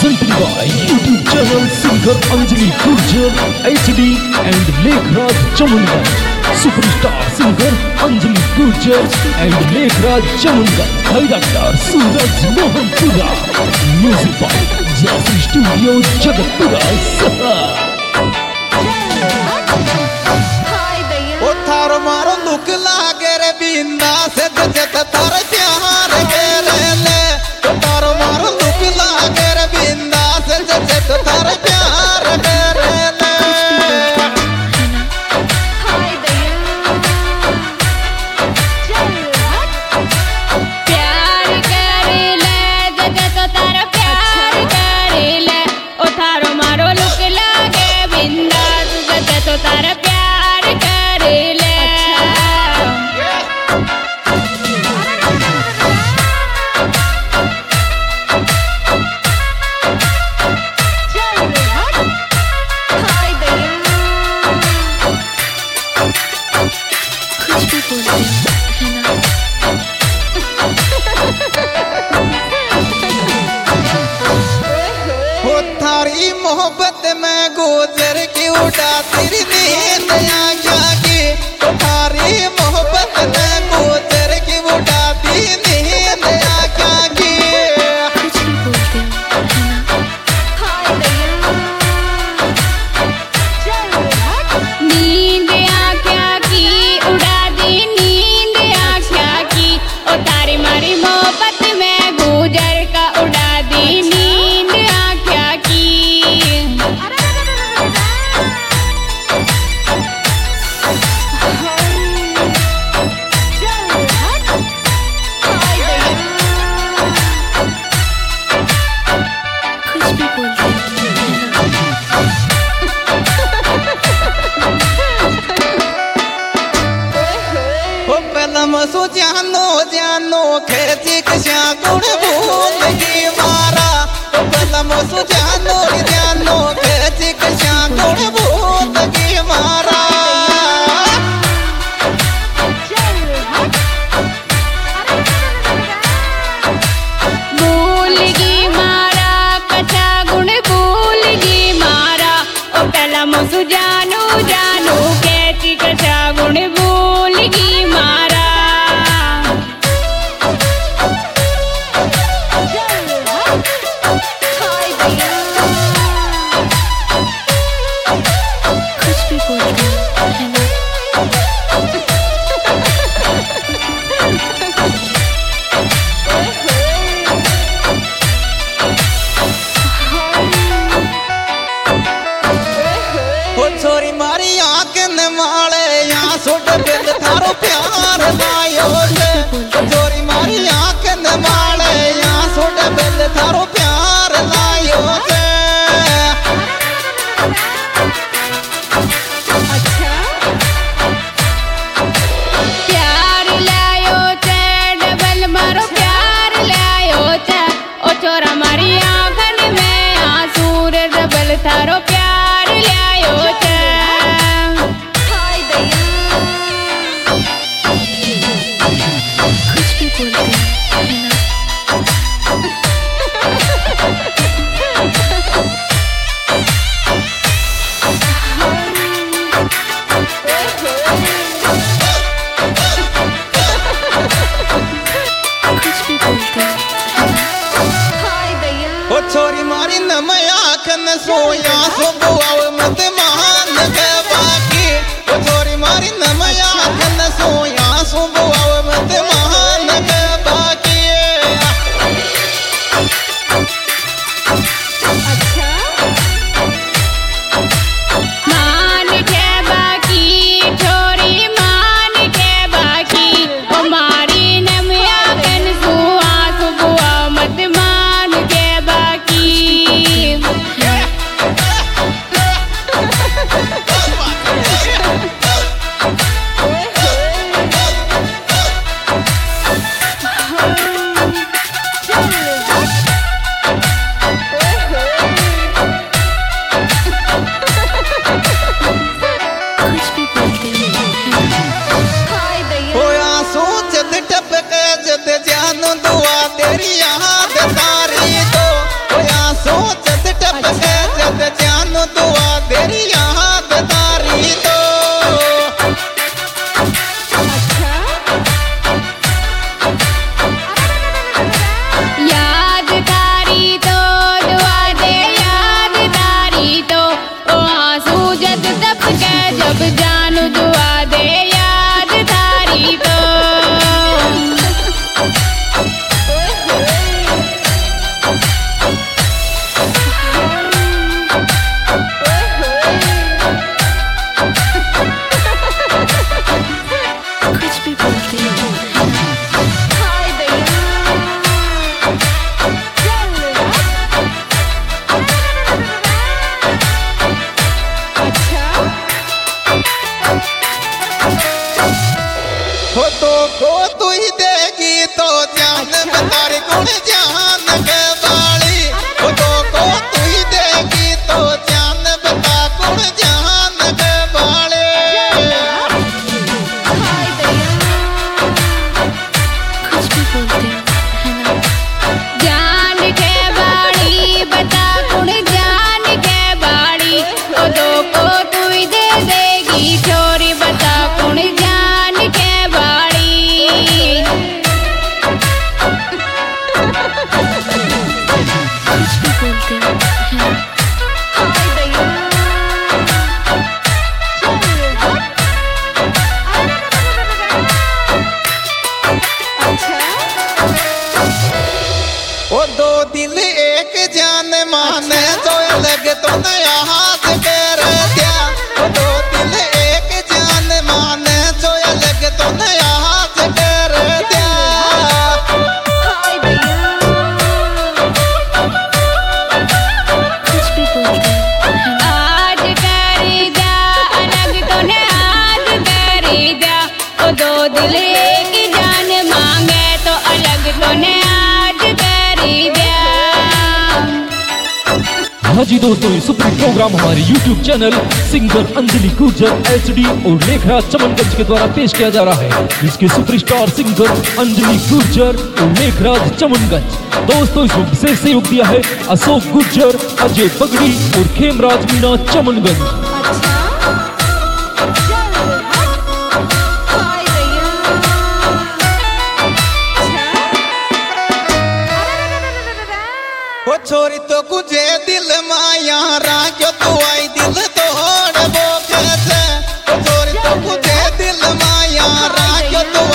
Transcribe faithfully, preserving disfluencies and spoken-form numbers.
presented by YouTube channel singer Anjali Gurjar H D and Lekhraj Chamungar. Superstar singer Anjali Gurjar and Lekhraj Chamungar. Director Suraj Mohan Pura. Music by Jasi Studio Jagatpura Sahar. ओ थारो मारो look लागे रे बिंदा से जत तार प्यार करे ले ओ थारो मारो लुक लागे रे बिंदा से जत तार प्यार करे ले हाय दया प्यार करे ले जत तार प्यार करे ले ओ थारो मारो लुक लागे बिंदा जत तार प्यार करे ले थारी मोहब्बत में गुजर की उड़ा तेरी नींद आ जागी ओ थारी मोहब्बत में गुजर की उड़ा तेरी नींद आ जागी नींद आख्या की उड़ा दी नींद आख्या की ओ तारी मारी मोहब्बत में गुजर का उड़ा दी नींद आख्या की मसो जानो जानो खेती कशा गुण भूल की मारा तो मसो जानो जानो खेती कशा गुण भूल की मारा भूल गी मारा कचा गुण भूल गी मारा ओ पहला मसु जानू जानू कैची कचा गुण भूल गी मारा छोरी मारी आंख ने माले यहाँ सोट बिल थारो प्यार लायो छोरी मारी आंख ने माले यहाँ सोट बिल थारो प्यार लायो प्यार लायो चे डबल मारो प्यार लायो चे ओ छोरा मारी आंखन में आंसू रे डबल थारो प्यार लायो चे हाय दया कुछ भी बोलते हैं ना ओ छोरी मारी न मैं आखन सोया सो बुआव मत मान के बाकी ओ छोरी मारी न मैं आखन सोया सो बुआव मत मान के बाकी मान के बाकी छोरी मान के बाकी ओ मारी नमया कन सुआ सुबुआ मत मान के बाकी दिल एक जान माने जो लगे तो नया हाथ कर दिया दो दिल एक जान माने जो लगे तो नया हाथ कर दिया हाय भैया कुछ भी पूछ आज करी जा अलग तो ने आज करी जा ओ दो दिल एक जान मांगे तो अलग तो ने आज करी जा। हाँ जी दोस्तों, ये सुपर प्रोग्राम हमारे YouTube channel singer Anjali Gurjar HD और लेखराज चमनगंज के द्वारा पेश किया जा रहा है, जिसके सुपरस्टार सिंगर अंजलि गुर्जर और लेखराज चमनगंज। दोस्तों इसमें विशेष सहयोग दिया है अशोक गुर्जर, अजय पगड़ी और खेमराज मीना चमनगंज। वो छोरी तो कुझे दिल माया राख्यो तू आई दिल तोड़ वो कैसे वो छोरी तो कुझे दिल माया राख्यो तू